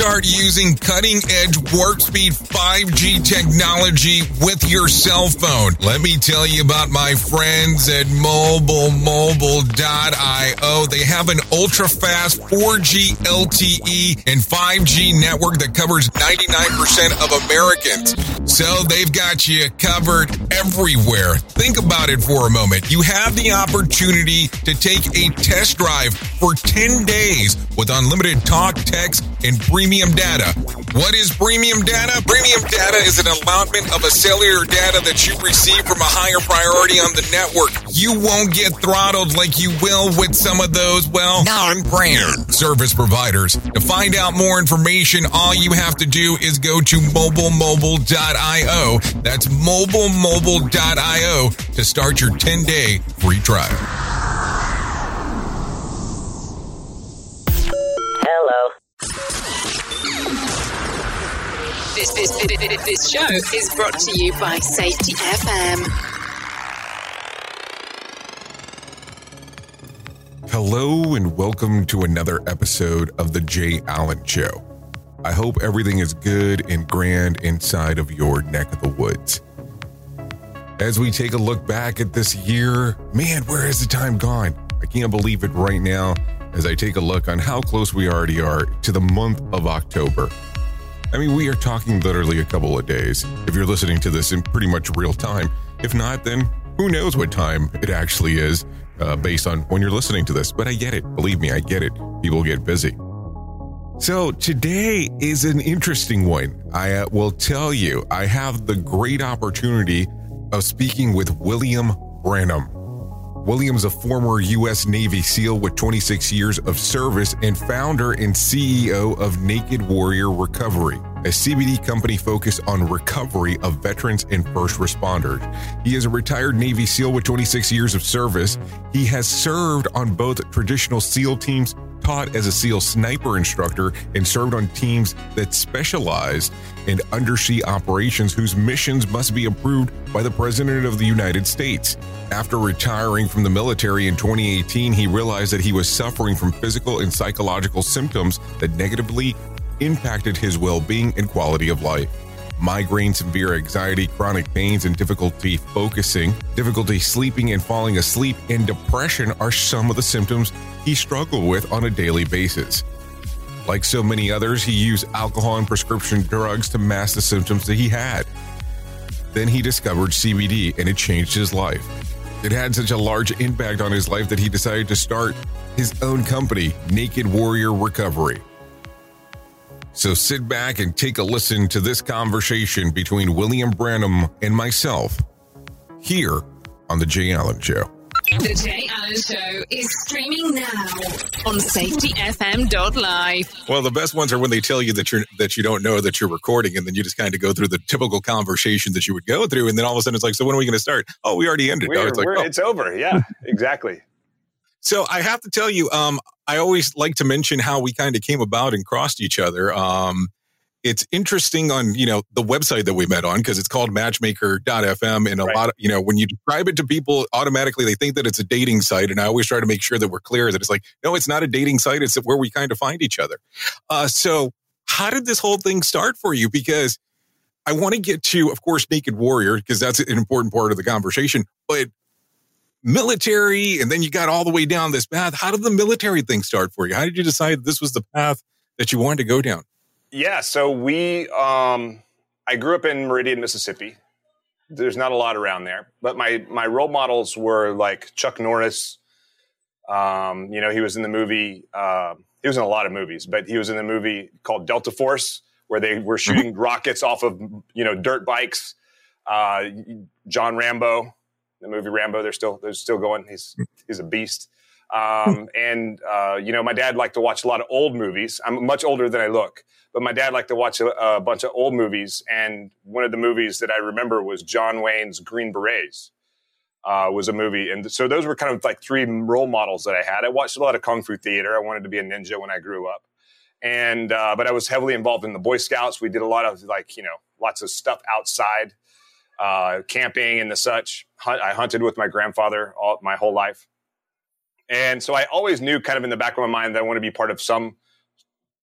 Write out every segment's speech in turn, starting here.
start using cutting-edge warp speed 5G technology with your cell phone. Let me tell you about my friends at MobileMobile.io. They have an ultra-fast 4G LTE and 5G network that covers 99% of Americans. So they've got you covered everywhere. Think about it for a moment. You have the opportunity to take a test drive for 10 days with unlimited talk, text, and premium data. What is premium data? Premium data is an allotment of a cellular data that you receive from a higher priority on the network. You won't get throttled like you will with some of those, non-brand service providers. To find out more information, all you have to do is go to MobileMobile.io. That's MobileMobile.io to start your 10-day free trial. This show is brought to you by Safety FM. Hello and welcome to another episode of The Jay Allen Show. I hope everything is good and grand inside of your neck of the woods. As we take a look back at this year, man, where has the time gone? I can't believe it right now as I take a look on how close we already are to the month of October. I mean, we are talking literally a couple of days if you're listening to this in pretty much real time. If not, then who knows what time it actually is based on when you're listening to this. But I get it. Believe me, I get it. People get busy. So today is an interesting one. I will tell you, I have the great opportunity of speaking with William Branham. William's a former U.S. Navy SEAL with 26 years of service and founder and CEO of Naked Warrior Recovery, a CBD company focused on recovery of veterans and first responders. He is a retired Navy SEAL with 26 years of service. He has served on both traditional SEAL teams, taught as a SEAL sniper instructor, and served on teams that specialized in undersea operations whose missions must be approved by the President of the United States. After retiring from the military in 2018, he realized that he was suffering from physical and psychological symptoms that negatively impacted his well-being and quality of life. Migraine, severe anxiety, chronic pains, and difficulty focusing, difficulty sleeping and falling asleep, and depression are some of the symptoms he struggled with on a daily basis. Like so many others, he used alcohol and prescription drugs to mask the symptoms that he had. Then he discovered CBD, and it changed his life. It had such a large impact on his life that he decided to start his own company, Naked Warrior Recovery. So sit back and take a listen to this conversation between William Branham and myself here on The Jay Allen Show. The Jay Allen Show is streaming now on safetyfm.live. Well, the best ones are when they tell you that you don't know that you're recording, and then you just kind of go through the typical conversation that you would go through, and then all of a sudden it's like, so when are we going to start? Oh, we already ended. It's over. Yeah, exactly. So I have to tell you, I always like to mention how we kind of came about and crossed each other. It's interesting on, the website that we met on, because it's called matchmaker.fm. And a lot of, when you describe it to people, automatically they think that it's a dating site. And I always try to make sure that we're clear that it's like, no, it's not a dating site. It's where we kind of find each other. So how did this whole thing start for you? Because I want to get to, of course, Naked Warrior, because that's an important part of the conversation. But military, and then you got all the way down this path. How did the military thing start for you? How did you decide this was the path that you wanted to go down? Yeah, so I grew up in Meridian, Mississippi. There's not a lot around there, but my role models were like Chuck Norris. He was in the movie. He was in a lot of movies, but he was in the movie called Delta Force, where they were shooting rockets off of dirt bikes. John Rambo, the movie Rambo, they're still going. He's a beast. My dad liked to watch a lot of old movies. I'm much older than I look, but my dad liked to watch a bunch of old movies. And one of the movies that I remember was John Wayne's Green Berets, was a movie. And so those were kind of like three role models that I had. I watched a lot of Kung Fu theater. I wanted to be a ninja when I grew up. And, but I was heavily involved in the Boy Scouts. We did a lot of lots of stuff outside, camping and the such. I hunted with my grandfather my whole life. And so I always knew kind of in the back of my mind that I want to be part of some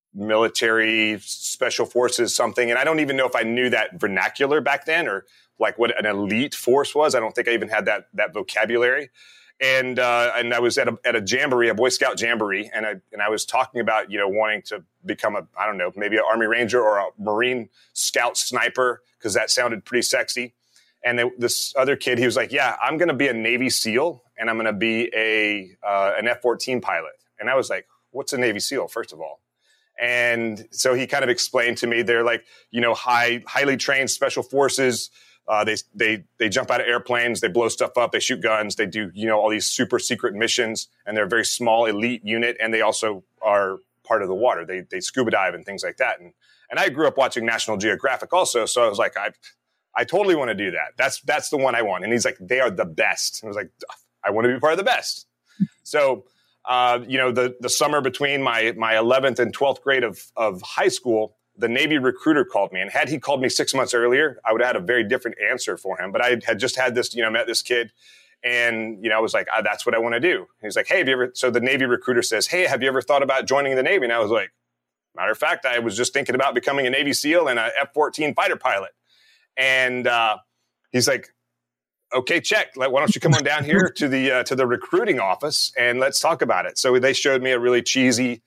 military special forces something. And I don't even know if I knew that vernacular back then or like what an elite force was. I don't think I even had that vocabulary. And I was at a jamboree, a Boy Scout jamboree, and I was talking about, wanting to become maybe an Army Ranger or a Marine Scout sniper, because that sounded pretty sexy. And this other kid, he was like, yeah, I'm going to be a Navy SEAL, and I'm going to be an F-14 pilot. And I was like, what's a Navy SEAL, first of all? And so he kind of explained to me, they're like, highly trained special forces. They jump out of airplanes, they blow stuff up, they shoot guns, they do, all these super secret missions, and they're a very small elite unit. And they also are part of the water. They scuba dive and things like that. And I grew up watching National Geographic also. So I was like, I totally want to do that. That's the one I want. And he's like, they are the best. And I was like, I want to be part of the best. So, the summer between my 11th and 12th grade of high school, the Navy recruiter called me. And had he called me 6 months earlier, I would have had a very different answer for him. But I had just had this, met this kid. And, I was like, that's what I want to do. He's like, hey, so the Navy recruiter says, hey, have you ever thought about joining the Navy? And I was like, matter of fact, I was just thinking about becoming a Navy SEAL and a F-14 fighter pilot. And he's like, okay, check. Why don't you come on down here to the recruiting office and let's talk about it. So they showed me a really cheesy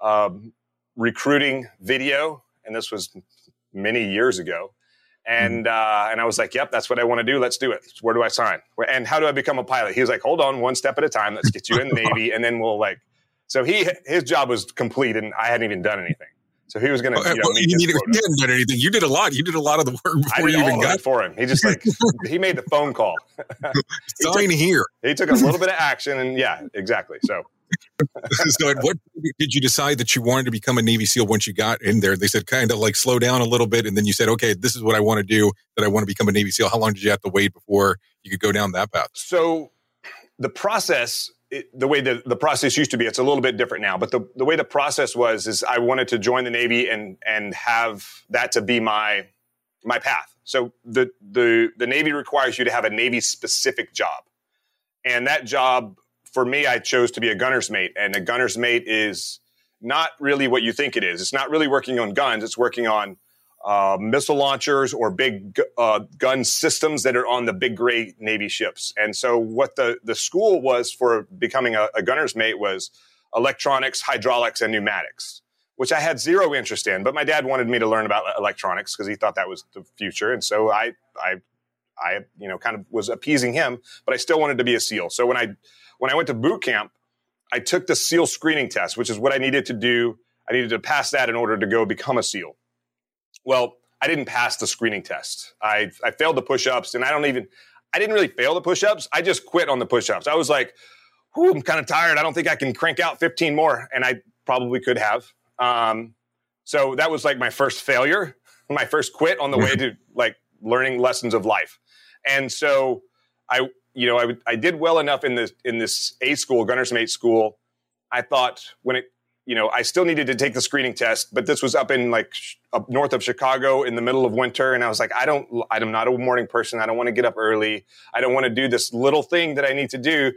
recruiting video. And this was many years ago. And I was like, yep, that's what I want to do. Let's do it. Where do I sign? And how do I become a pilot? He was like, hold on, one step at a time. Let's get you in the Navy. And then so his job was complete and I hadn't even done anything. So he was going to, you hadn't done anything. You did a lot. You did a lot of the work before you even got it for him. He just he made the phone call. Sign here. He took a little bit of action and yeah, exactly. So. So at what did you decide that you wanted to become a Navy SEAL once you got in there? They said kind of like slow down a little bit. And then you said, okay, this is what I want to do, that I want to become a Navy SEAL. How long did you have to wait before you could go down that path? So the process, the way the process used to be, it's a little bit different now. But the way the process is I wanted to join the Navy and have that to be my path. So the Navy requires you to have a Navy specific job. And that job, for me, I chose to be a gunner's mate. And a gunner's mate is not really what you think it is. It's not really working on guns. It's working on missile launchers or big gun systems that are on the big gray Navy ships. And so what the school was for becoming a gunner's mate was electronics, hydraulics, and pneumatics, which I had zero interest in. But my dad wanted me to learn about electronics because he thought that was the future. And so I kind of was appeasing him, but I still wanted to be a SEAL. So when I went to boot camp, I took the SEAL screening test, which is what I needed to do. I needed to pass that in order to go become a SEAL. Well, I didn't pass the screening test. I failed the push-ups, and I didn't really fail the push-ups. I just quit on the push-ups. I was like, I'm kind of tired. I don't think I can crank out 15 more. And I probably could have. So that was like my first failure, my first quit on the way to like learning lessons of life. And so I did well enough in this A school, gunner's mate school. I thought I still needed to take the screening test, but this was up north of Chicago in the middle of winter. And I was like, I'm not a morning person. I don't want to get up early. I don't want to do this little thing that I need to do,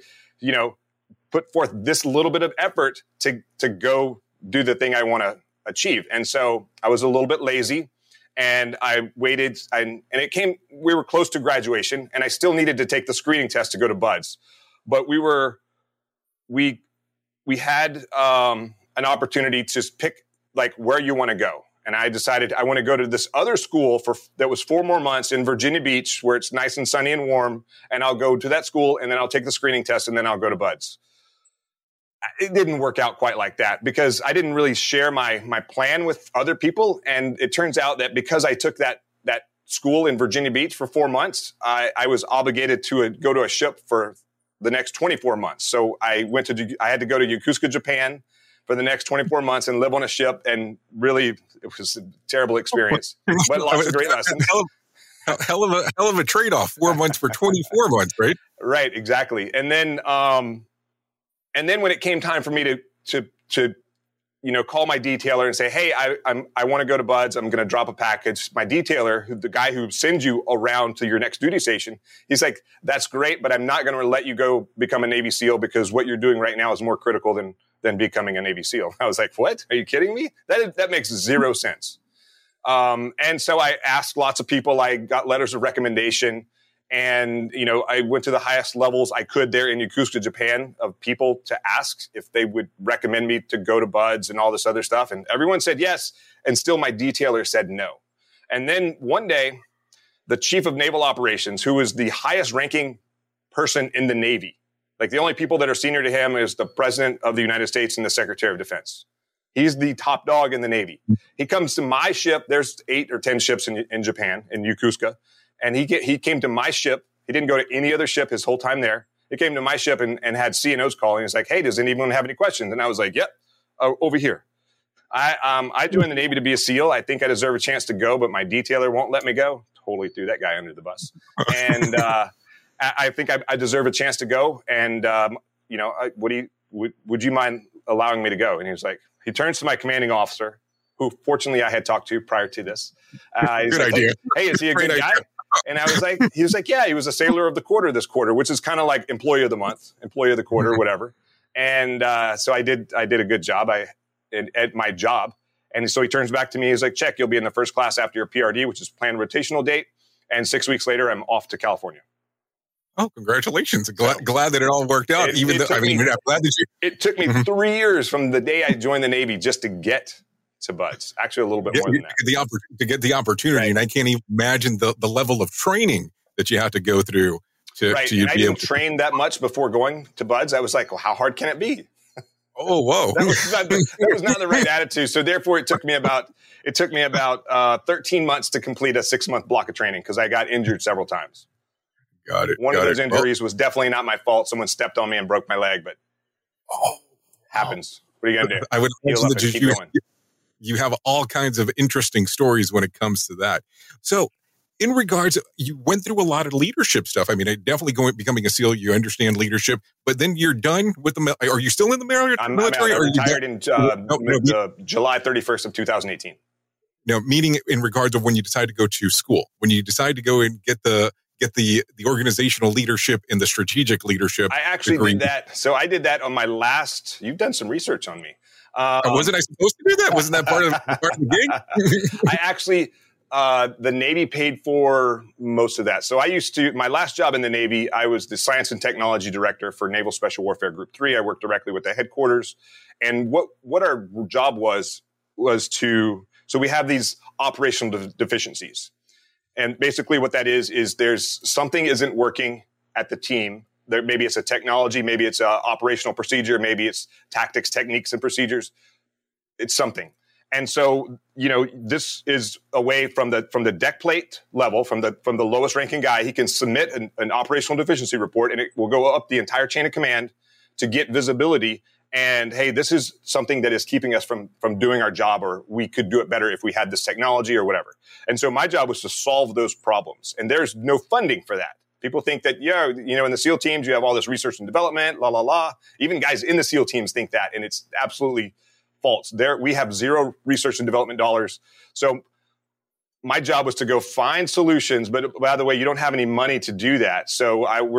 put forth this little bit of effort to go do the thing I want to achieve. And so I was a little bit lazy. And I waited, and we were close to graduation, and I still needed to take the screening test to go to BUD/S. But we had an opportunity to pick like where you want to go. And I decided I want to go to this other school that was 4 more months in Virginia Beach, where it's nice and sunny and warm. And I'll go to that school, and then I'll take the screening test, and then I'll go to BUD/S. It didn't work out quite like that because I didn't really share my plan with other people. And it turns out that because I took that school in Virginia Beach for 4 months, I was obligated to go to a ship for the next 24 months. So I had to go to Yokosuka, Japan for the next 24 months and live on a ship. And really, it was a terrible experience, but lots of great lessons. Hell of a trade-off. 4 months for 24 months, right? Right, exactly. And then when it came time for me to call my detailer and say, hey, I want to go to Buds. I'm going to drop a package. My detailer, the guy who sends you around to your next duty station, he's like, that's great, but I'm not going to let you go become a Navy SEAL because what you're doing right now is more critical than becoming a Navy SEAL. I was like, what? Are you kidding me? That makes zero sense. And so I asked lots of people. I got letters of recommendation. And, I went to the highest levels I could there in Yokosuka, Japan, of people to ask if they would recommend me to go to Buds and all this other stuff. And everyone said yes. And still my detailer said no. And then one day, the chief of naval operations, who is the highest ranking person in the Navy, like the only people that are senior to him is the president of the United States and the secretary of defense. He's the top dog in the Navy. He comes to my ship. There's 8 or 10 ships in Japan, in Yokosuka. And he came to my ship. He didn't go to any other ship his whole time there. He came to my ship and had CNOs calling. He's like, hey, does anyone have any questions? And I was like, yep, over here. I joined the Navy to be a SEAL. I think I deserve a chance to go, but my detailer won't let me go. Totally threw that guy under the bus. And I think I deserve a chance to go. And, would you mind allowing me to go? And he was like, he turns to my commanding officer, who fortunately I had talked to prior to this. He's Good like, idea. Hey, is he a good guy? And I was like, he was like, yeah, he was a sailor of the quarter this quarter, which is kind of like employee of the month, employee of the quarter, whatever. And so I did a good job at my job. And so he turns back to me. He's like, check, you'll be in the first class after your PRD, which is planned rotational date. And 6 weeks later, I'm off to California. Oh, congratulations. Glad that it all worked out. It took me 3 years from the day I joined the Navy just to get to Buds. Actually, a little bit more than that. To get the opportunity. Right. And I can't even imagine the level of training that you have to go through to I didn't train that much before going to Buds. I was like, well, how hard can it be? Oh, whoa. That was not the right attitude. So therefore, it took me about 13 months to complete a 6-month block of training because I got injured several times. Got it. One of those injuries was definitely not my fault. Someone stepped on me and broke my leg, but happens. What are you going to do? I would imagine that you have all kinds of interesting stories when it comes to that. So in regards, you went through a lot of leadership stuff. I mean, definitely becoming a SEAL, you understand leadership, but then you're done with are you still in the military? I'm retired in July 31st of 2018. No, meaning in regards of when you decide to go to school, when you decide to go and get the organizational leadership and the strategic leadership. I actually did that. So I did that on my last, you've done some research on me. Wasn't I supposed to do that? Wasn't that part of the gig? I actually, the Navy paid for most of that. So my last job in the Navy, I was the science and technology director for Naval Special Warfare Group 3. I worked directly with the headquarters. And what our job was so we have these operational deficiencies. And basically what that is there's something isn't working at the team. Maybe it's a technology, maybe it's an operational procedure, maybe it's tactics, techniques, and procedures. It's something. And so, this is a way from the deck plate level, from the lowest ranking guy, he can submit an operational deficiency report and it will go up the entire chain of command to get visibility. And hey, this is something that is keeping us from doing our job, or we could do it better if we had this technology or whatever. And so my job was to solve those problems. And there's no funding for that. People think that, in the SEAL teams, you have all this research and development, la, la, la. Even guys in the SEAL teams think that, and it's absolutely false. We have zero research and development dollars. So my job was to go find solutions, but by the way, you don't have any money to do that. So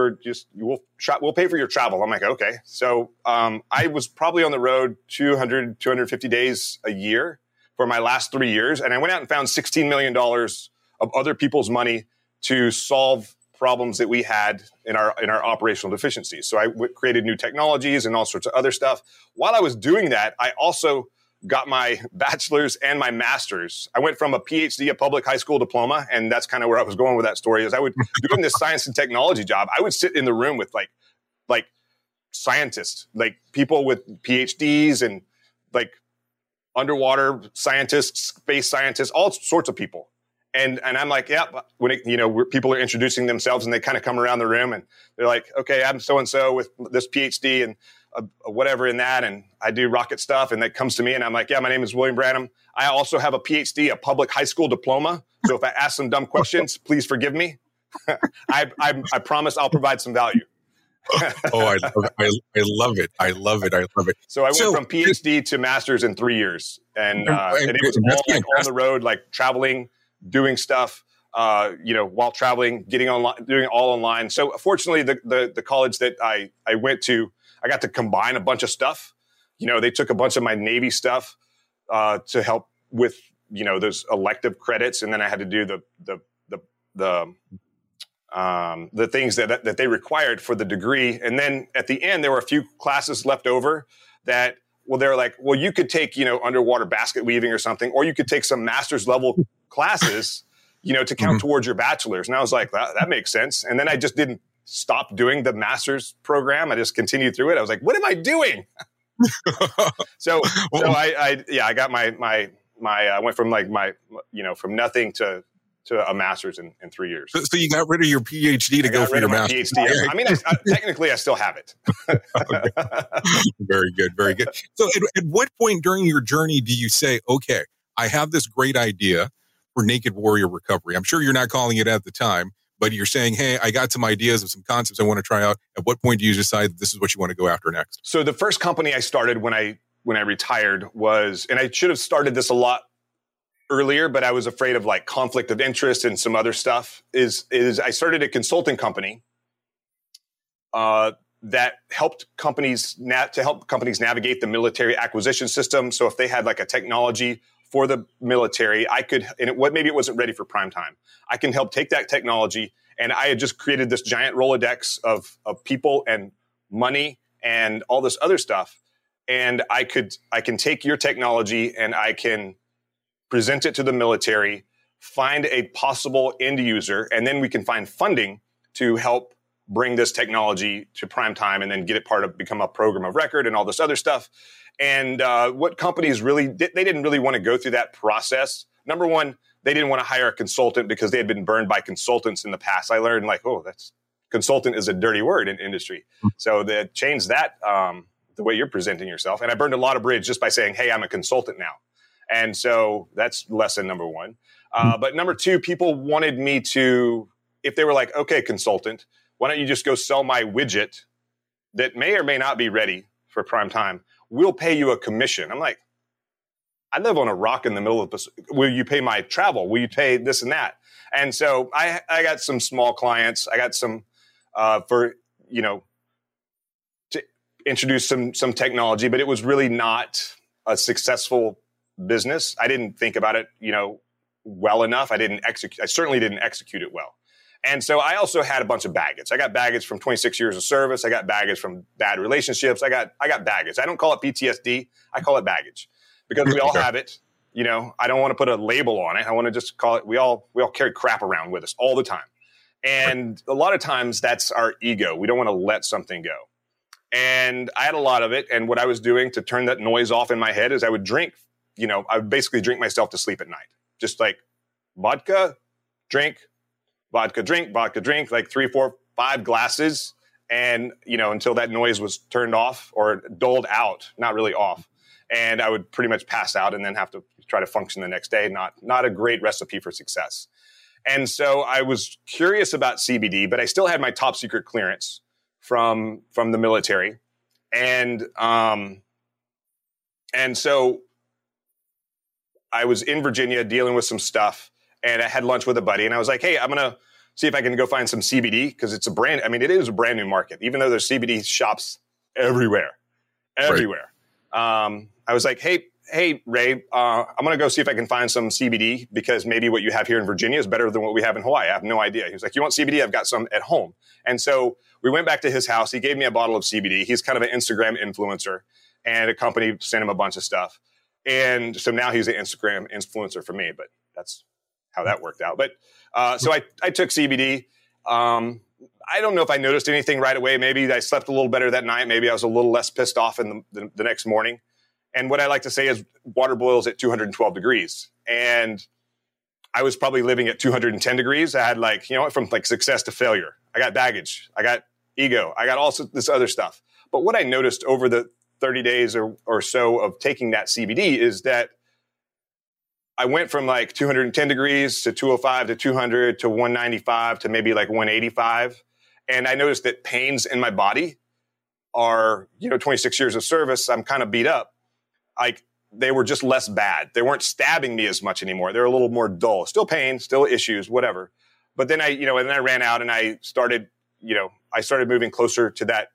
we'll pay for your travel. I'm like, okay. So I was probably on the road 200, 250 days a year for my last 3 years. And I went out and found $16 million of other people's money to solve problems that we had in our operational deficiencies. So I created new technologies and all sorts of other stuff. While I was doing that, I also got my bachelor's and my master's. I went from a PhD, a public high school diploma, and that's kind of where I was going with that story. Is I would doing this science and technology job. I would sit in the room with like scientists, like people with PhDs and like underwater scientists, space scientists, all sorts of people. And I'm like, yeah, when people are introducing themselves and they kind of come around the room and they're like, okay, I'm so-and-so with this PhD and whatever in that. And I do rocket stuff. And that comes to me and I'm like, yeah, my name is William Branham. I also have a PhD, a public high school diploma. So if I ask some dumb questions, please forgive me. I promise I'll provide some value. Oh, I love it. I love it. I love it. So I went from PhD to master's in 3 years, and it was all like on the road, like traveling, doing stuff, while traveling, getting online, doing all online. So fortunately, the college that I went to, I got to combine a bunch of stuff. They took a bunch of my Navy stuff to help with those elective credits, and then I had to do the things that they required for the degree. And then at the end, there were a few classes left over that, they're like, you could take, underwater basket weaving or something, or you could take some master's level classes, to count towards your bachelor's. And I was like, that makes sense. And then I just didn't stop doing the master's program. I just continued through it. I was like, what am I doing? So I got my I went from from nothing to a master's in 3 years. So you got rid of your PhD to go for your master's. PhD. I mean, technically, I still have it. Very good. Very good. So at what point during your journey do you say, okay, I have this great idea for Naked Warrior Recovery? I'm sure you're not calling it at the time, but you're saying, hey, I got some ideas of some concepts I want to try out. At what point do you decide that this is what you want to go after next? So the first company I started when I retired was, and I should have started this a lot earlier, but I was afraid of like conflict of interest and some other stuff, is I started a consulting company that helped companies navigate the military acquisition system. So if they had like a technology for the military, maybe it wasn't ready for prime time, I can help take that technology. And I had just created this giant Rolodex of people and money and all this other stuff. And I can take your technology and I can present it to the military, find a possible end user, and then we can find funding to help bring this technology to prime time and then get it become a program of record and all this other stuff. And what companies they didn't really want to go through that process. Number one, they didn't want to hire a consultant because they had been burned by consultants in the past. I learned consultant is a dirty word in industry. So they changed that, the way you're presenting yourself. And I burned a lot of bridge just by saying, hey, I'm a consultant now. And so that's lesson number one. But number two, people wanted me to, if they were like, okay, consultant, why don't you just go sell my widget that may or may not be ready for prime time? We'll pay you a commission. I'm like, I live on a rock in the middle of this. Will you pay my travel? Will you pay this and that? And so I got some small clients. I got some to introduce some technology, but it was really not a successful business. I didn't think about it, well enough. I certainly didn't execute it well. And so I also had a bunch of baggage. I got baggage from 26 years of service. I got baggage from bad relationships. I got baggage. I don't call it PTSD. I call it baggage because we all have it. I don't want to put a label on it. I want to just call it, we all carry crap around with us all the time. And a lot of times that's our ego. We don't want to let something go. And I had a lot of it. And what I was doing to turn that noise off in my head is I would drink. I would basically drink myself to sleep at night. Just like vodka, drink, like 3, 4, 5 glasses. And, until that noise was turned off or dulled out, not really off. And I would pretty much pass out and then have to try to function the next day. Not a great recipe for success. And so I was curious about CBD, but I still had my top secret clearance from the military. And so I was in Virginia dealing with some stuff, and I had lunch with a buddy, and I was like, hey, I'm going to see if I can go find some CBD because it is a brand new market, even though there's CBD shops everywhere. Right. I was like, hey, Ray, I'm going to go see if I can find some CBD because maybe what you have here in Virginia is better than what we have in Hawaii. I have no idea. He was like, you want CBD? I've got some at home. And so we went back to his house. He gave me a bottle of CBD. He's kind of an Instagram influencer, and a company sent him a bunch of stuff. And so now he's an Instagram influencer for me, but that's how that worked out. But so I took CBD. I don't know if I noticed anything right away. Maybe I slept a little better that night. Maybe I was a little less pissed off in the next morning. And what I like to say is water boils at 212 degrees. And I was probably living at 210 degrees. I had from success to failure. I got baggage. I got ego. I got also this other stuff. But what I noticed over the 30 days or so of taking that CBD is that I went from 210 degrees to 205 to 200 to 195 to maybe 185. And I noticed that pains in my body are, 26 years of service. I'm kind of beat up. Like, they were just less bad. They weren't stabbing me as much anymore. They're a little more dull. Still pain, still issues, whatever. But then and then I ran out and I started moving closer to that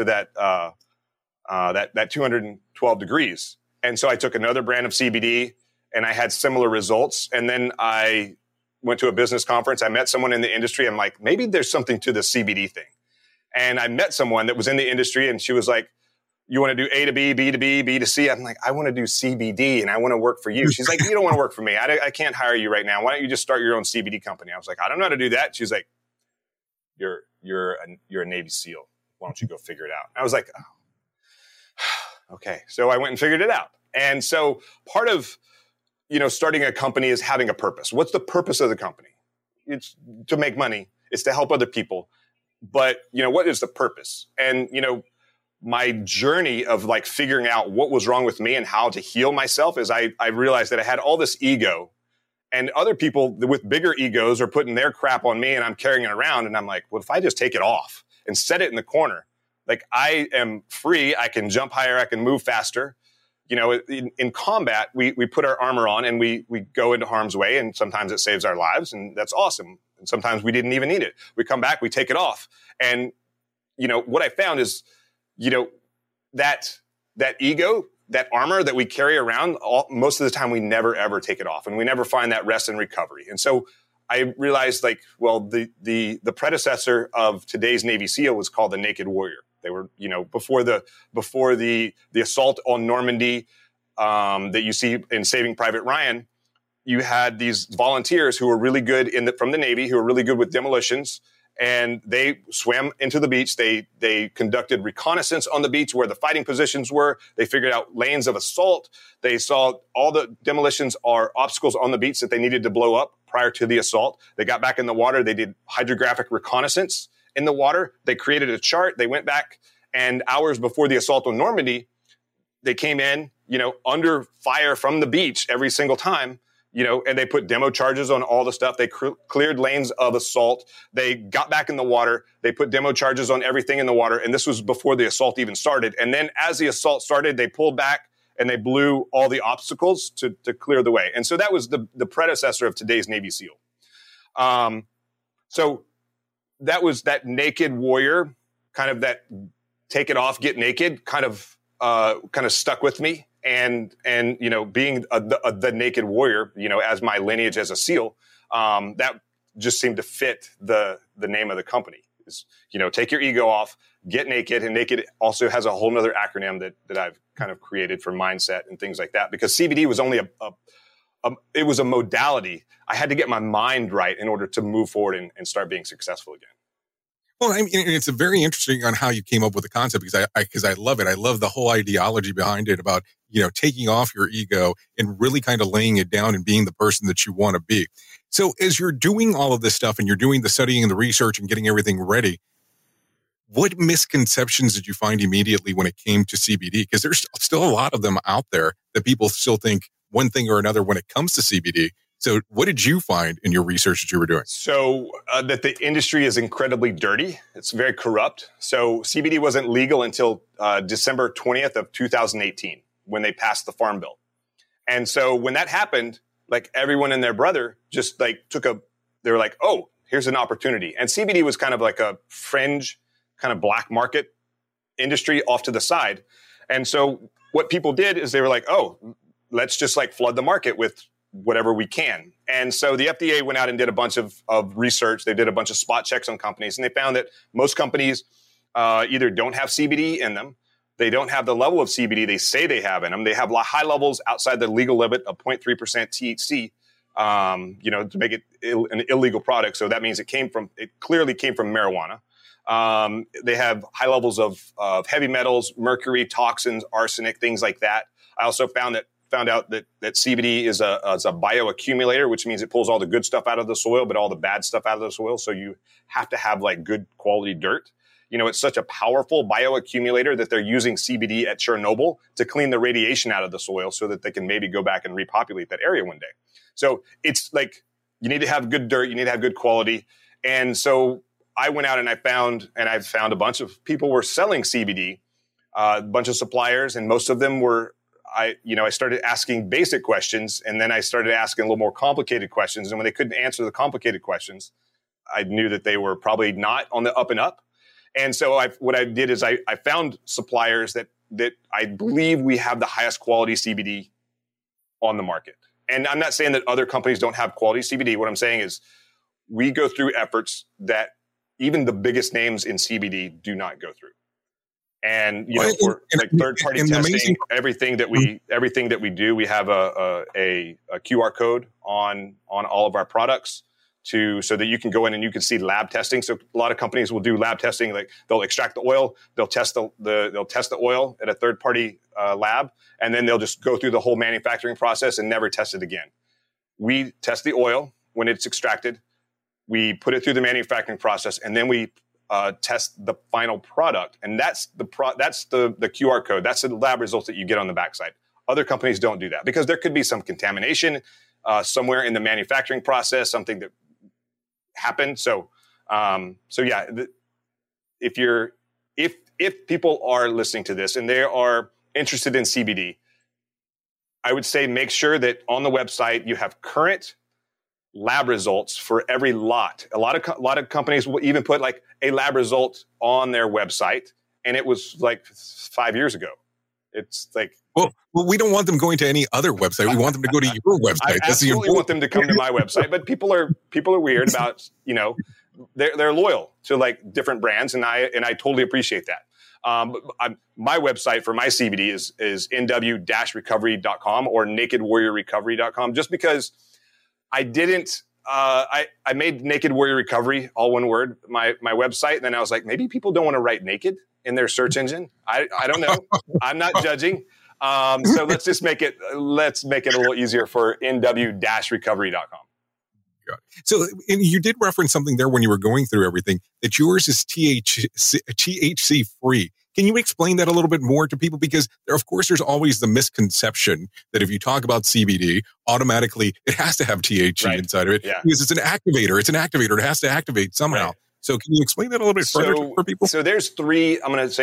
212 degrees. And so I took another brand of CBD and I had similar results. And then I went to a business conference. I met someone in the industry. I'm like, maybe there's something to the CBD thing. And I met someone that was in the industry and she was like, you want to do A to B, B to B, B to C? I'm like, I want to do CBD and I want to work for you. She's like, you don't want to work for me. I can't hire you right now. Why don't you just start your own CBD company? I was like, I don't know how to do that. She's like, you're a Navy SEAL. Why don't you go figure it out? I was like, oh, okay. So I went and figured it out. And so part of, starting a company is having a purpose. What's the purpose of the company? It's to make money. It's to help other people. But, what is the purpose? And, my journey of like figuring out what was wrong with me and how to heal myself is I realized that I had all this ego and other people with bigger egos are putting their crap on me and I'm carrying it around. And I'm like, well, if I just take it off and set it in the corner, like I am free, I can jump higher, I can move faster. In combat, we put our armor on and we go into harm's way and sometimes it saves our lives and that's awesome. And sometimes we didn't even need it. We come back, we take it off. And, what I found is, that ego, that armor that we carry around, most of the time we never, ever take it off and we never find that rest and recovery. And so I realized the predecessor of today's Navy SEAL was called the Naked Warrior. They were, before the assault on Normandy that you see in Saving Private Ryan, you had these volunteers who were really good from the Navy, who were really good with demolitions. And they swam into the beach. They conducted reconnaissance on the beach where the fighting positions were. They figured out lanes of assault. They saw all the demolitions are obstacles on the beach that they needed to blow up prior to the assault. They got back in the water. They did hydrographic reconnaissance in the water. They created a chart. They went back, and hours before the assault on Normandy, they came in, under fire from the beach every single time. And they put demo charges on all the stuff. They cleared lanes of assault. They got back in the water. They put demo charges on everything in the water. And this was before the assault even started. And then as the assault started, they pulled back and they blew all the obstacles to clear the way. And so that was the predecessor of today's Navy SEAL. So that was that Naked Warrior, kind of that take it off, get naked, kind of stuck with me. And being the Naked Warrior, as my lineage as a SEAL, that just seemed to fit the name of the company. Is, take your ego off, get naked. And naked also has a whole nother acronym that I've kind of created for mindset and things like that. Because CBD was only it was a modality. I had to get my mind right in order to move forward and start being successful again. Well, I mean, it's a very interesting on how you came up with the concept because I love it. I love the whole ideology behind it about, taking off your ego and really kind of laying it down and being the person that you want to be. So as you're doing all of this stuff and you're doing the studying and the research and getting everything ready, what misconceptions did you find immediately when it came to CBD? Because there's still a lot of them out there that people still think one thing or another when it comes to CBD. So what did you find in your research that you were doing? So that the industry is incredibly dirty. It's very corrupt. So CBD wasn't legal until December 20th of 2018 when they passed the Farm Bill. And so when that happened, like everyone and their brother just like they were like, oh, here's an opportunity. And CBD was kind of like a fringe kind of black market industry off to the side. And so what people did is they were like, oh, let's just like flood the market with whatever we can. And so the FDA went out and did a bunch of research. They did a bunch of spot checks on companies, and they found that most companies either don't have CBD in them, they don't have the level of CBD they say they have in them. They have high levels outside the legal limit of 0.3% THC, to make it an illegal product. So that means it clearly came from marijuana. They have high levels of heavy metals, mercury, toxins, arsenic, things like that. I also found out that CBD is a bioaccumulator, which means it pulls all the good stuff out of the soil, but all the bad stuff out of the soil. So you have to have like good quality dirt. It's such a powerful bioaccumulator that they're using CBD at Chernobyl to clean the radiation out of the soil so that they can maybe go back and repopulate that area one day. So it's like, you need to have good dirt. You need to have good quality. And so I went out and I've found a bunch of people were selling CBD, a bunch of suppliers, and most of them were, I started asking basic questions, and then I started asking a little more complicated questions. And when they couldn't answer the complicated questions, I knew that they were probably not on the up and up. And so what I did is I found suppliers that I believe we have the highest quality CBD on the market. And I'm not saying that other companies don't have quality CBD. What I'm saying is we go through efforts that even the biggest names in CBD do not go through. And for third-party testing, everything that we do, we have a QR code on all of our products so that you can go in and you can see lab testing. So a lot of companies will do lab testing, like they'll extract the oil, they'll test the oil at a third-party lab, and then they'll just go through the whole manufacturing process and never test it again. We test the oil when it's extracted, we put it through the manufacturing process, and then we test the final product, and that's the QR code. That's the lab results that you get on the backside. Other companies don't do that because there could be some contamination somewhere in the manufacturing process, something that happened. So yeah, if people are listening to this and they are interested in CBD, I would say make sure that on the website you have current lab results for every lot. A lot of companies will even put like a lab result on their website, and it was like 5 years ago. It's like, well, we don't want them going to any other website. We want them to go to your website. I absolutely want them to come to my website, but people are weird about, they're loyal to like different brands, and I totally appreciate that. My website for my CBD is nw-recovery.com or nakedwarriorrecovery.com, just because I didn't, I made Naked Warrior Recovery, all one word, my website. And then I was like, maybe people don't want to write naked in their search engine. I don't know. I'm not judging. So let's make it a little easier for nw-recovery.com. So, and you did reference something there when you were going through everything, that yours is THC free. Can you explain that a little bit more to people? Because of course, there's always the misconception that if you talk about CBD, automatically it has to have THC inside of it because it's an activator. It's an activator. It has to activate somehow. Right. So can you explain that a little bit further for people? So there's three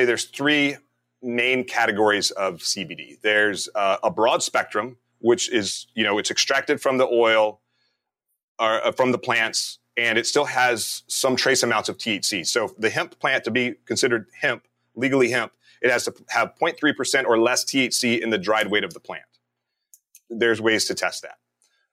main categories of CBD. There's a broad spectrum, which is, it's extracted from the oil or from the plants, and it still has some trace amounts of THC. So the hemp plant, to be considered hemp, legally hemp, it has to have 0.3% or less THC in the dried weight of the plant. There's ways to test that.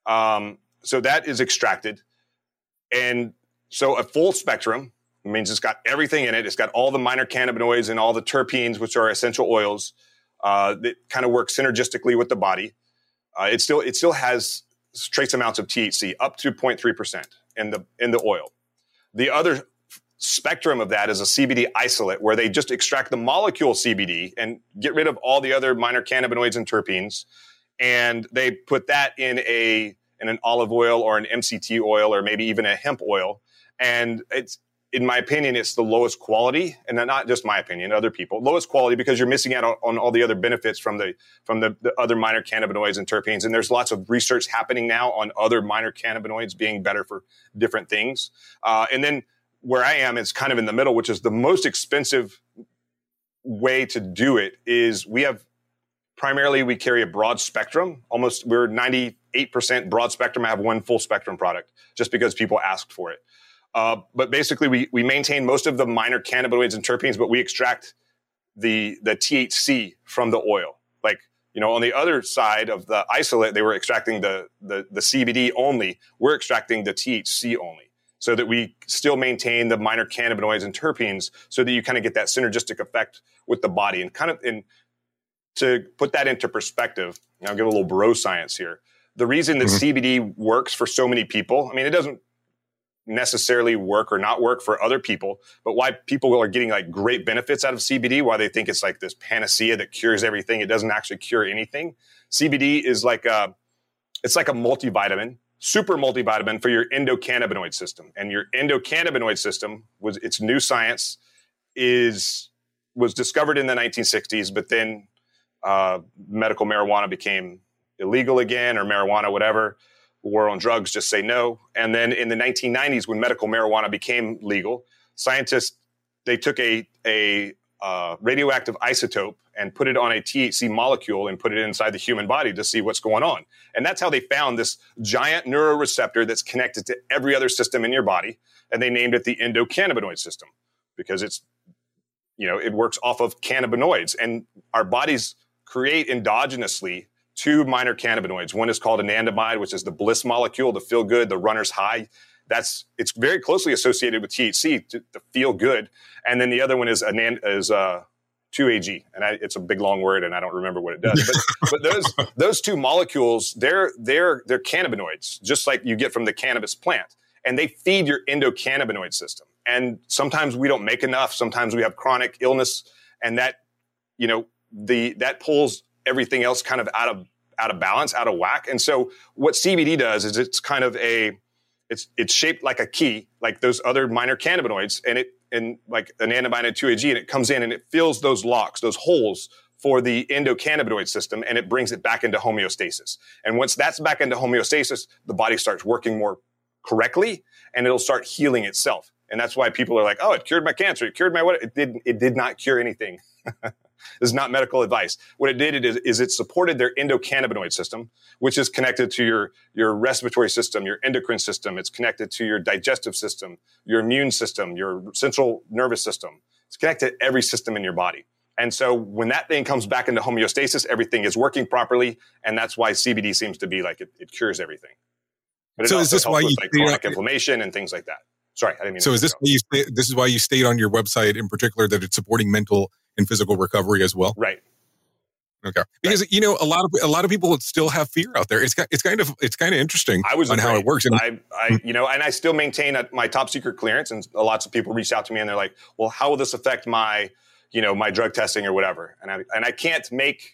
So that is extracted. And so a full spectrum means it's got everything in it. It's got all the minor cannabinoids and all the terpenes, which are essential oils that kind of work synergistically with the body. It still has trace amounts of THC up to 0.3% in the oil. The other spectrum of that is a CBD isolate, where they just extract the molecule CBD and get rid of all the other minor cannabinoids and terpenes, and they put that in an olive oil or an MCT oil or maybe even a hemp oil. And it's, in my opinion, it's the lowest quality, and not just my opinion, other people, lowest quality, because you're missing out on all the other benefits from the other minor cannabinoids and terpenes. And there's lots of research happening now on other minor cannabinoids being better for different things. And then where I am is kind of in the middle, which is the most expensive way to do it. Is we carry a broad spectrum. We're 98% broad spectrum. I have one full spectrum product just because people asked for it. But basically we maintain most of the minor cannabinoids and terpenes, but we extract the THC from the oil. Like, on the other side of the isolate, they were extracting the CBD only. We're extracting the THC only, so that we still maintain the minor cannabinoids and terpenes, so that you kind of get that synergistic effect with the body. And to put that into perspective, I'll give a little bro science here. The reason that CBD works for so many people, it doesn't necessarily work or not work for other people, but why people are getting like great benefits out of CBD, why they think it's like this panacea that cures everything. It doesn't actually cure anything. CBD is it's like a multivitamin, super multivitamin for your endocannabinoid system. And your endocannabinoid system it's new science, was discovered in the 1960s, but then medical marijuana became illegal again, or marijuana, whatever. War on drugs, just say no. And then in the 1990s, when medical marijuana became legal, scientists, they took a radioactive isotope and put it on a THC molecule and put it inside the human body to see what's going on. And that's how they found this giant neuroreceptor that's connected to every other system in your body. And they named it the endocannabinoid system because it's, it works off of cannabinoids. And our bodies create endogenously 2 minor cannabinoids. One is called anandamide, which is the bliss molecule, the feel good, the runner's high. It's very closely associated with THC to feel good. And then the other one is 2-AG. And it's a big long word and I don't remember what it does. But those 2 molecules, they're cannabinoids, just like you get from the cannabis plant. And they feed your endocannabinoid system. And sometimes we don't make enough. Sometimes we have chronic illness, and that, that pulls everything else kind of out of balance, out of whack. And so what CBD does is it's kind of it's shaped like a key, like those other minor cannabinoids, and like anandamide and 2-AG, and it comes in and it fills those locks, those holes for the endocannabinoid system, and it brings it back into homeostasis. And once that's back into homeostasis, the body starts working more correctly, and it'll start healing itself. And that's why people are like, oh, it cured my cancer. It cured my what? It did not cure anything. This is not medical advice. What it did is it supported their endocannabinoid system, which is connected to your respiratory system, your endocrine system. It's connected to your digestive system, your immune system, your central nervous system. It's connected to every system in your body. And so when that thing comes back into homeostasis, everything is working properly. And that's why CBD seems to be like it cures everything. But it so also is this helps why with you like chronic inflammation and things like that? Sorry, I didn't mean so to is this is why you state on your website in particular that it's supporting mental and physical recovery as well? Right. Okay. Because a lot of people still have fear out there. It's kind of interesting on how it works. And I still maintain my top secret clearance, and lots of people reach out to me and they're like, "Well, how will this affect my drug testing or whatever?" And I can't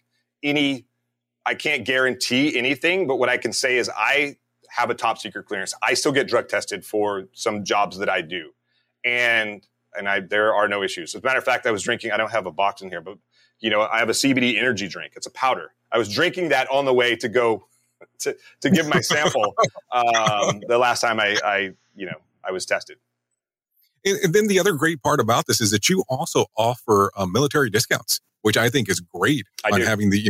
guarantee anything, but what I can say is I have a top secret clearance. I still get drug tested for some jobs that I do, and there are no issues. As a matter of fact, I was drinking. I don't have a box in here, but I have a CBD energy drink. It's a powder. I was drinking that on the way to go to give my sample the last time I was tested. And then the other great part about this is that you also offer military discounts, which I think is great having the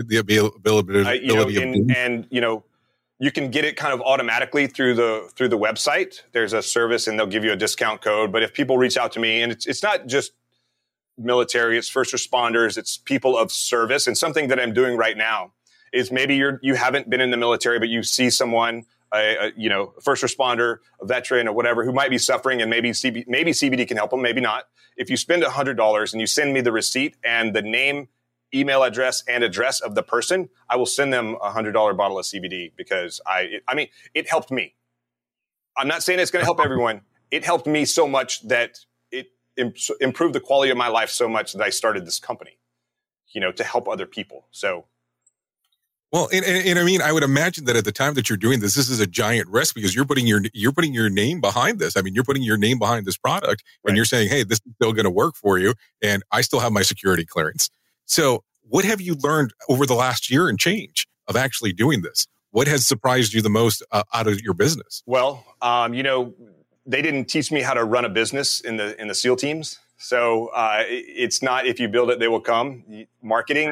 availability you can get it kind of automatically through the website. There's a service and they'll give you a discount code. But if people reach out to me, and it's not just military, it's first responders, it's people of service. And something that I'm doing right now is maybe you haven't been in the military, but you see someone, a first responder, a veteran or whatever, who might be suffering, and maybe CBD can help them, maybe not. If you spend $100 and you send me the receipt and the name, email address, and address of the person, I will send them a $100 bottle of CBD because it helped me. I'm not saying it's going to help everyone. It helped me so much that it improved the quality of my life so much that I started this company, to help other people. So. Well, and I mean, I would imagine that at the time that you're doing this is a giant risk because you're putting your name behind this. I mean, you're putting your name behind this product, right, and you're saying, hey, this is still going to work for you. And I still have my security clearance. So what have you learned over the last year and change of actually doing this? What has surprised you the most out of your business? Well, they didn't teach me how to run a business in the SEAL teams. So it's not, if you build it, they will come. Marketing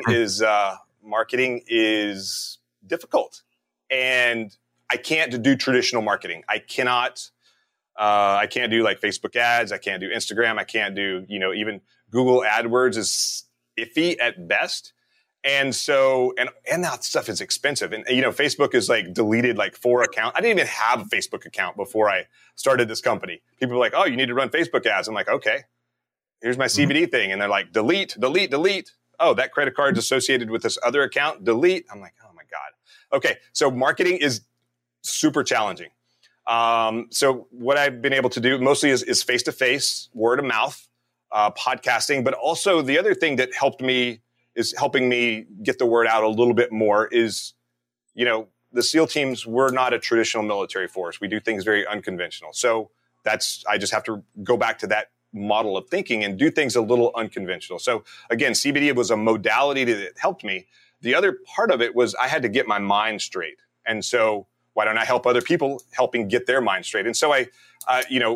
is difficult, and I can't do traditional marketing. I can't do like Facebook ads. I can't do Instagram. I can't do, even Google AdWords is iffy at best. And so, and that stuff is expensive. And, Facebook is like deleted like 4 accounts. I didn't even have a Facebook account before I started this company. People were like, oh, you need to run Facebook ads. I'm like, okay, here's my CBD thing. And they're like, delete. Oh, that credit card's associated with this other account. Delete. I'm like, oh my God. Okay. So marketing is super challenging. So what I've been able to do mostly is face-to-face, word of mouth, podcasting. But also the other thing that helping me get the word out a little bit more is, the SEAL teams, we're not a traditional military force. We do things very unconventional. So I just have to go back to that model of thinking and do things a little unconventional. So again, CBD was a modality that helped me. The other part of it was I had to get my mind straight. And so why don't I help other people helping get their mind straight? And so I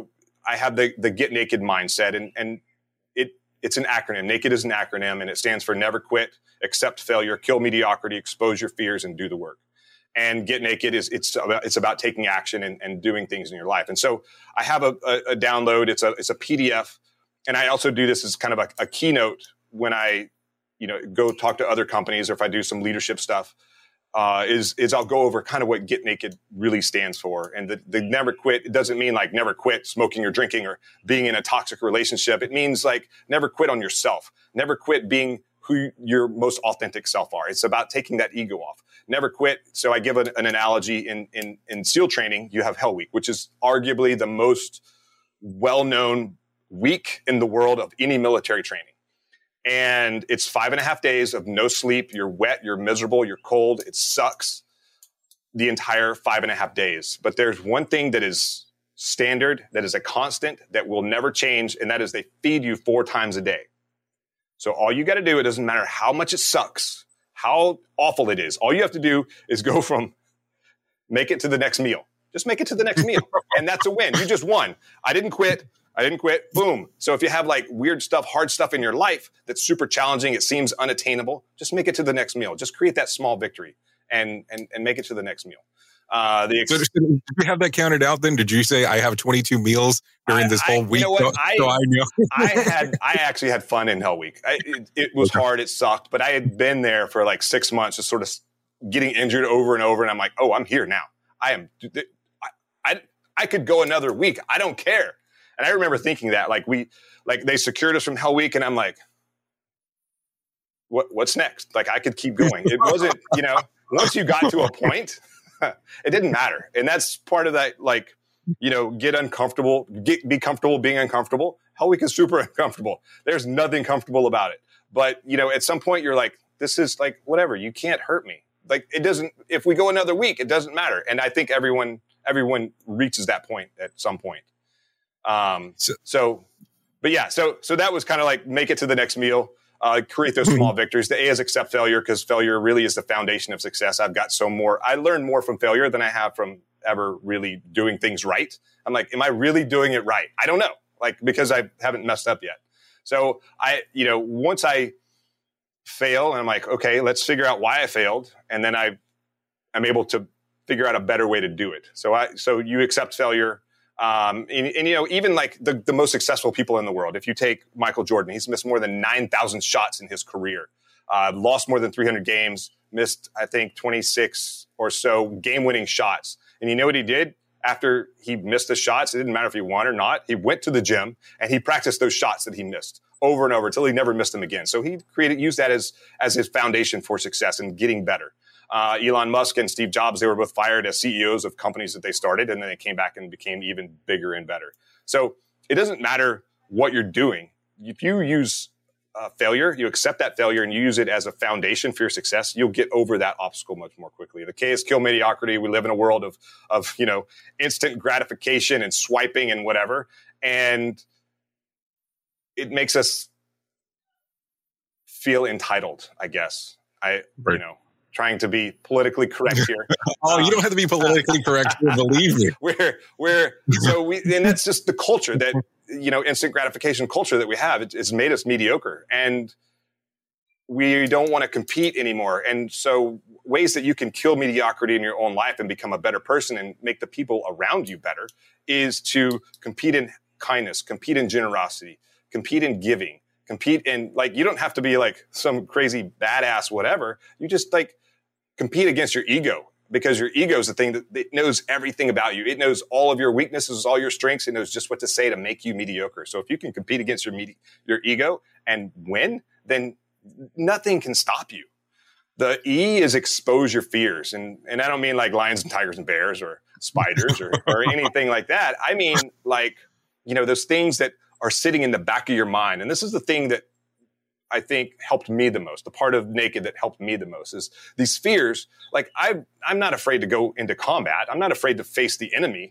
I have the Get Naked mindset, and it's an acronym. NAKED is an acronym, and it stands for never quit, accept failure, kill mediocrity, expose your fears, and do the work. And Get Naked it's about taking action and doing things in your life. And so I have a download. It's a PDF, and I also do this as kind of a keynote when I go talk to other companies, or if I do some leadership stuff. Is I'll go over kind of what Get Naked really stands for. And the never quit, it doesn't mean like never quit smoking or drinking or being in a toxic relationship. It means like never quit on yourself. Never quit being who your most authentic self are. It's about taking that ego off. Never quit. So I give an analogy in SEAL training. You have Hell Week, which is arguably the most well-known week in the world of any military training. And it's 5.5 days of no sleep. You're wet, you're miserable, you're cold. It sucks the entire 5.5 days. But there's one thing that is standard, that is a constant, that will never change. And that is they feed you 4 times a day. So all you got to do, it doesn't matter how much it sucks, how awful it is. All you have to do is go from make it to the next meal. Just make it to the next meal. And that's a win. You just won. I didn't quit. Boom. So if you have like weird stuff, hard stuff in your life that's super challenging, it seems unattainable, just make it to the next meal. Just create that small victory and make it to the next meal. So did you have that counted out then? Did you say I have 22 meals during this whole week? You know what? So I know. I actually had fun in Hell Week. It was hard. It sucked, but I had been there for like 6 months, just sort of getting injured over and over. And I'm like, oh, I'm here now. I could go another week. I don't care. And I remember thinking that, they secured us from Hell Week, and I'm like, what's next? Like, I could keep going. It wasn't, once you got to a point, it didn't matter. And that's part of that, get uncomfortable, be comfortable being uncomfortable. Hell Week is super uncomfortable. There's nothing comfortable about it. But, at some point you're like, this is like, whatever, you can't hurt me. Like, it doesn't, if we go another week, it doesn't matter. And I think everyone reaches that point at some point. So that was kind of like make it to the next meal, create those small victories. The A is accept failure, because failure really is the foundation of success. I learned more from failure than I have from ever really doing things right. I'm like, am I really doing it right? I don't know, because I haven't messed up yet. So once I fail and I'm like, okay, let's figure out why I failed. And then I'm able to figure out a better way to do it. So you accept failure. Even like the most successful people in the world, if you take Michael Jordan, he's missed more than 9,000 shots in his career, lost more than 300 games, missed, I think, 26 or so game-winning shots. And you know what he did after he missed the shots? It didn't matter if he won or not. He went to the gym and he practiced those shots that he missed over and over until he never missed them again. So he used that as his foundation for success and getting better. Elon Musk and Steve Jobs, they were both fired as CEOs of companies that they started, and then they came back and became even bigger and better. So it doesn't matter what you're doing. If you use failure, you accept that failure and you use it as a foundation for your success, you'll get over that obstacle much more quickly. The K is kill mediocrity. We live in a world of instant gratification and swiping and whatever. And it makes us feel entitled, I guess. Trying to be politically correct here. You don't have to be politically correct here, believe me. And that's just the culture that, instant gratification culture that we have. It's made us mediocre, and we don't want to compete anymore. And so ways that you can kill mediocrity in your own life and become a better person and make the people around you better is to compete in kindness, compete in generosity, compete in giving, compete in, you don't have to be like some crazy badass whatever. You just compete against your ego, because your ego is the thing that knows everything about you. It knows all of your weaknesses, all your strengths. It knows just what to say to make you mediocre. So if you can compete against your ego and win, then nothing can stop you. The E is expose your fears. And I don't mean like lions and tigers and bears or spiders or anything like that. I mean, those things that are sitting in the back of your mind. And this is the thing that I think helped me the most. The part of Naked that helped me the most is these fears. I'm not afraid to go into combat. I'm not afraid to face the enemy,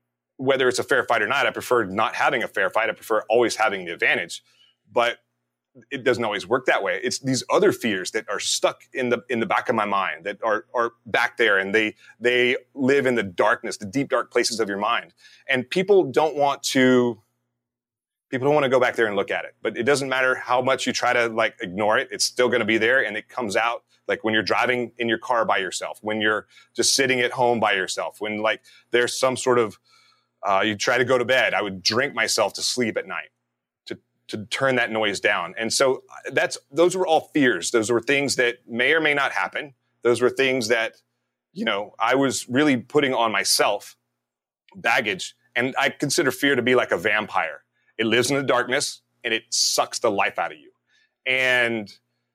whether it's a fair fight or not. I prefer not having a fair fight. I prefer always having the advantage. But it doesn't always work that way. It's these other fears that are stuck in the back of my mind that are back there, and they live in the darkness, the deep, dark places of your mind. And people don't want to go back there and look at it. But it doesn't matter how much you try to like ignore it. It's still going to be there, and it comes out like when you're driving in your car by yourself, when you're just sitting at home by yourself, when like there's some sort of you try to go to bed. I would drink myself to sleep at night to turn that noise down. And so those were all fears. Those were things that may or may not happen. Those were things that, I was really putting on myself baggage. And I consider fear to be like a vampire. It lives in the darkness and it sucks the life out of you. And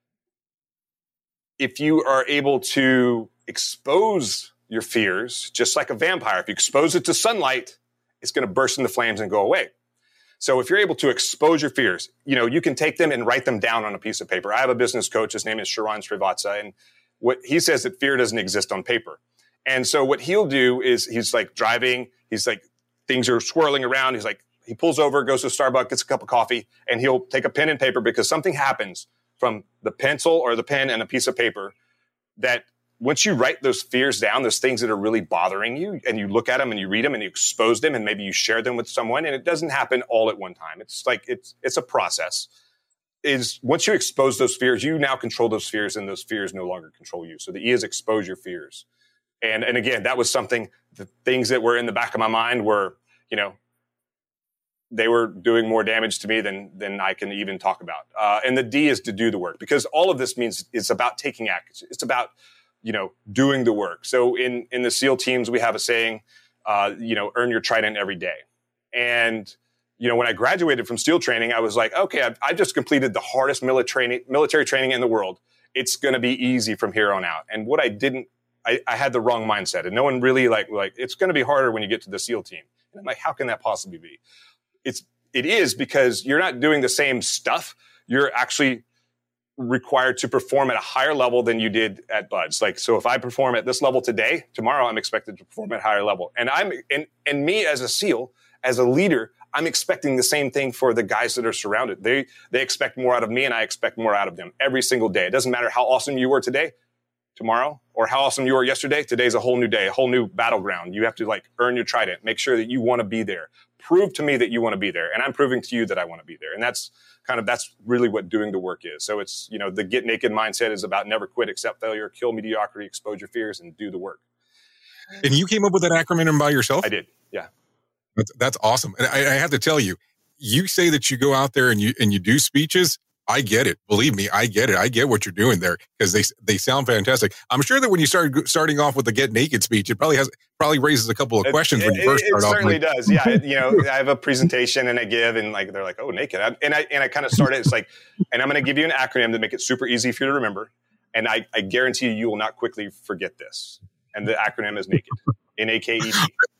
if you are able to expose your fears, just like a vampire, if you expose it to sunlight, it's going to burst into flames and go away. So if you're able to expose your fears, you can take them and write them down on a piece of paper. I have a business coach. His name is Sharon Srivatsa. And what he says that fear doesn't exist on paper. And so what he'll do is he's like driving. He's like, things are swirling around. He's like, he pulls over, goes to Starbucks, gets a cup of coffee, and he'll take a pen and paper because something happens from the pencil or the pen and a piece of paper that once you write those fears down, those things that are really bothering you, and you look at them and you read them and you expose them and maybe you share them with someone, and it doesn't happen all at one time. It's like, it's a process. Is once you expose those fears, you now control those fears, and those fears no longer control you. So the E is expose your fears. And again, that was something, the things that were in the back of my mind were, they were doing more damage to me than I can even talk about. And the D is to do the work, because all of this means it's about taking action. It's about, doing the work. So in the SEAL teams, we have a saying, earn your trident every day. And, when I graduated from SEAL training, I was like, okay, I've just completed the hardest military training in the world. It's going to be easy from here on out. And what I had the wrong mindset, and no one really like, it's going to be harder when you get to the SEAL team. And I'm like, how can that possibly be? It is because you're not doing the same stuff. You're actually required to perform at a higher level than you did at BUD/S. Like, so if I perform at this level today, tomorrow I'm expected to perform at a higher level. And me as a SEAL, as a leader, I'm expecting the same thing for the guys that are surrounded. They expect more out of me, and I expect more out of them every single day. It doesn't matter how awesome you were today, tomorrow, or how awesome you were yesterday. Today's a whole new day, a whole new battleground. You have to earn your trident, make sure that you want to be there. Prove to me that you want to be there. And I'm proving to you that I want to be there. And that's really what doing the work is. So it's, the get naked mindset is about never quit, accept failure, kill mediocrity, expose your fears, and do the work. And you came up with that acronym by yourself? I did. Yeah. That's awesome. And I have to tell you, you say that you go out there and you do speeches. I get it. Believe me, I get it. I get what you're doing there because they sound fantastic. I'm sure that when you starting off with the get naked speech, it probably raises a couple of questions when you first start off. It certainly does. Yeah. I have a presentation and I give, and they're like, oh, naked. And I kind of started, it's like, and I'm going to give you an acronym to make it super easy for you to remember. And I guarantee you will not quickly forget this. And the acronym is NAKED, NAKED.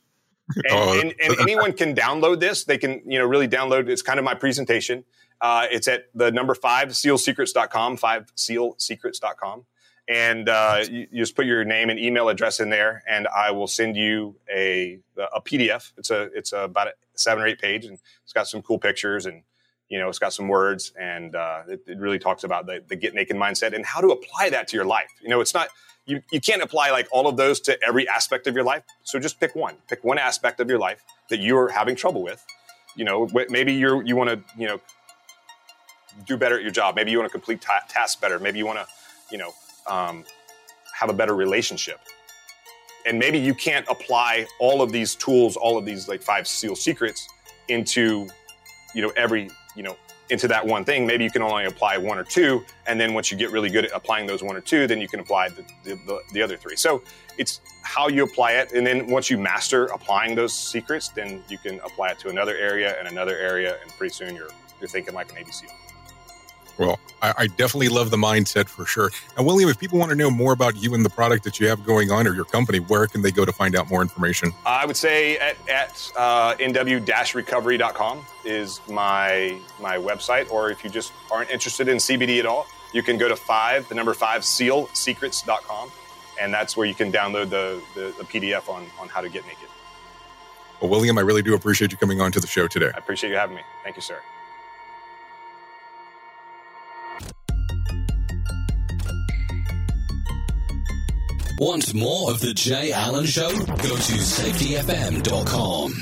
And anyone can download this. They can, really download. It's kind of my presentation. It's at the number 5sealsecrets.com, 5sealsecrets.com. And you just put your name and email address in there, and I will send you a PDF. It's about a 7 or 8 page, and it's got some cool pictures, and it's got some words, and it really talks about the get naked mindset and how to apply that to your life. It's not you can't apply all of those to every aspect of your life. So just pick one aspect of your life that you're having trouble with. Maybe you want to do better at your job. Maybe you want to complete tasks better. Maybe you want to, have a better relationship. And maybe you can't apply all of these tools, all of these 5 SEAL secrets into, into that one thing. Maybe you can only apply 1 or 2. And then once you get really good at applying those 1 or 2, then you can apply the other 3. So it's how you apply it. And then once you master applying those secrets, then you can apply it to another area and another area. And pretty soon you're thinking like an Navy SEAL. Well, I definitely love the mindset for sure. And William, if people want to know more about you and the product that you have going on or your company, where can they go to find out more information? I would say at nw-recovery.com is my website. Or if you just aren't interested in CBD at all, you can go to 5sealsecrets.com. And that's where you can download the PDF on how to get naked. Well, William, I really do appreciate you coming on to the show today. I appreciate you having me. Thank you, sir. Want more of The Jay Allen Show? Go to safetyfm.com.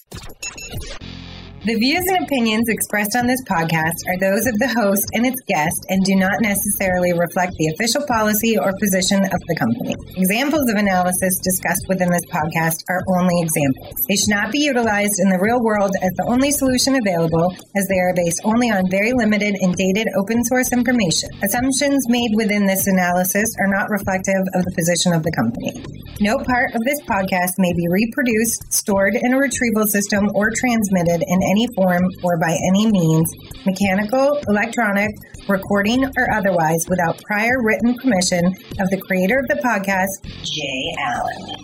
The views and opinions expressed on this podcast are those of the host and its guest and do not necessarily reflect the official policy or position of the company. Examples of analysis discussed within this podcast are only examples. They should not be utilized in the real world as the only solution available, as they are based only on very limited and dated open source information. Assumptions made within this analysis are not reflective of the position of the company. No part of this podcast may be reproduced, stored in a retrieval system, or transmitted in any form or by any means, mechanical, electronic, recording, or otherwise, without prior written permission of the creator of the podcast, Jay Allen.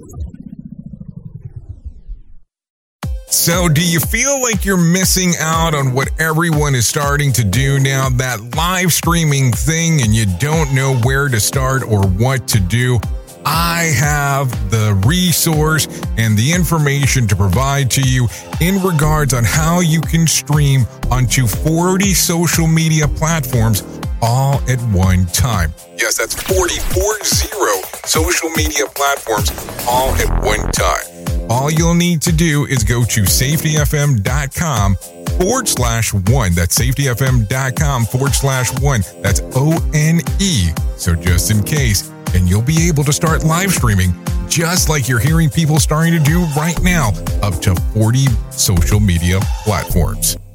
So, do you feel like you're missing out on what everyone is starting to do now, that live streaming thing, and you don't know where to start or what to do? I have the resource and the information to provide to you in regards on how you can stream onto 40 social media platforms all at one time. Yes, that's 40 social media platforms all at one time. All you'll need to do is go to safetyfm.com/1. That's safetyfm.com/1. That's ONE. So just in case. And you'll be able to start live streaming just like you're hearing people starting to do right now, up to 40 social media platforms.